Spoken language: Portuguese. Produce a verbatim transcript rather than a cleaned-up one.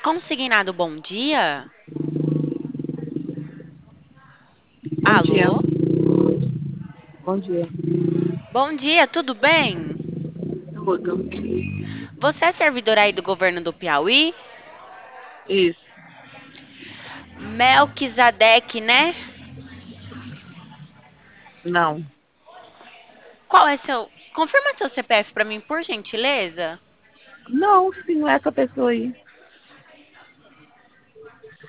Consignado, bom dia. Bom dia. Alô? Bom dia. Bom dia, tudo bem? Tudo. Você é servidor aí do governo do Piauí? Isso. Melquisedeque, né? Não. Qual é seu... Confirma seu C P F para mim, por gentileza. Não, sim, não é essa pessoa aí.